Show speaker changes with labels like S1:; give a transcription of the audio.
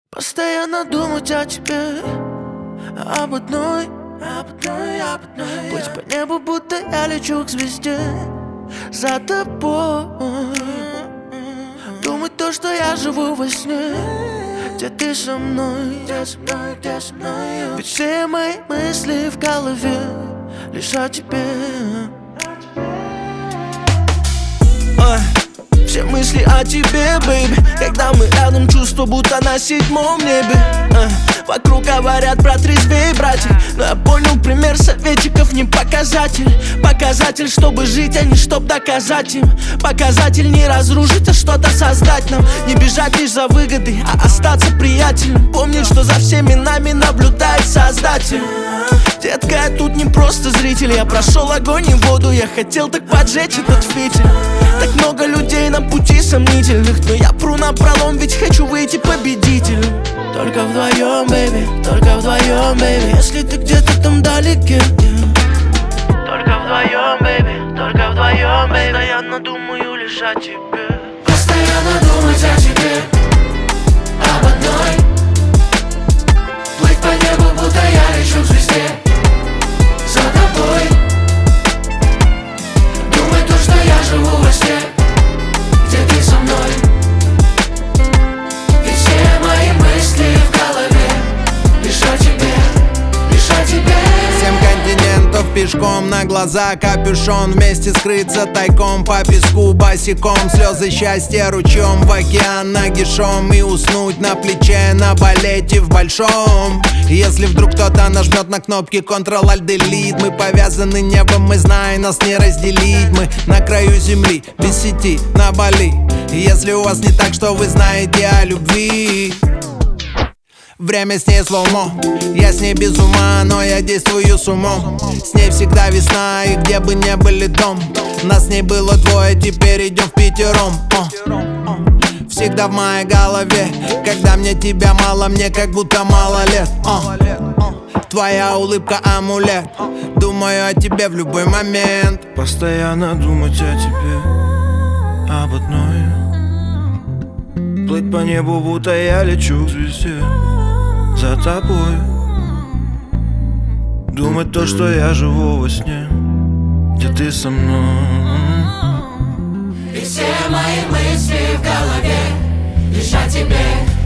S1: Постоянно думать о тебе, об одной. Плыть по небу, будто я лечу к звезде за тобой. Думать то, что я живу во сне, где ты со мной, ведь все мои мысли в голове лишь о тебе. Все мысли о тебе, бэйби. Когда мы рядом, чувство будто на седьмом небе. Вокруг говорят протрезвей, братья, но я понял, пример советчиков не показатель. Показатель, чтобы жить, а не чтоб доказать им. Показатель не разрушить, а что-то создать нам. Не бежать лишь за выгодой, а остаться приятелем. Помнить, что за всеми нами наблюдает Создатель. Детка, я тут не просто зритель. Я прошел огонь и воду, я хотел так поджечь этот фитиль. Так много людей на пути сомнительных, но я пру напролом, ведь хочу выйти победителем. Только вдвоем, бэйби, только вдвоем, бэйби. Если ты где-то там вдалеке, только вдвоем, бэйби, только вдвоем, бэйби. Постоянно думаю лишь о тебе.
S2: Постоянно думать о тебе, об одной. Плыть по небу, будто я лечу к звезде за тобой. Думать то, что я живу во сне, где ты со мной. Ведь все мои мысли в голове лишь о тебе, лишь о тебе.
S3: 7 континентов пешком, на глаза капюшон. Вместе скрыться тайком по песку босиком. Слезы счастья ручьем в океан нагишом. И уснуть на плече на балете в большом. Если вдруг кто-то нажмет на кнопки Ctrl-Alt-Delete, мы повязаны небом, мы знаем, нас не разделить. Мы на краю земли, без сети, на Бали. Если у вас не так, что вы знаете о любви. Время с ней слоумо, я с ней без ума, но я действую с умом. С ней всегда весна, и где бы не были дом. Нас с ней было двое, теперь идем впятером. Всегда в моей голове, когда мне тебя мало, мне как будто мало лет. Твоя улыбка амулет, думаю о тебе в любой момент.
S1: Постоянно думать о тебе, об одной. Плыть по небу, будто я лечу к звезде за тобой. Думать то, что я живу во сне, где ты со мной.
S2: И все мои мысли в голове лишь о тебе.